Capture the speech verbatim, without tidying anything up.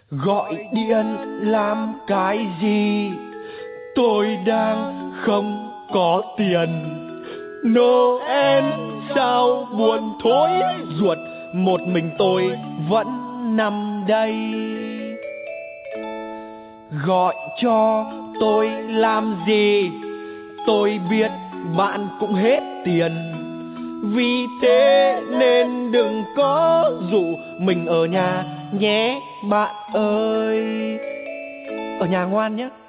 Gọi điện làm cái gì? Tôi đang không có tiền. Noel sao buồn thối, ruột một mình tôi vẫn nằm đây. Gọi cho tôi làm gì? Tôi biết bạn cũng hết tiền. Vì thế nên đừng có rủ mình ở nhà nhé bạn ơi. Ở nhà ngoan nhé.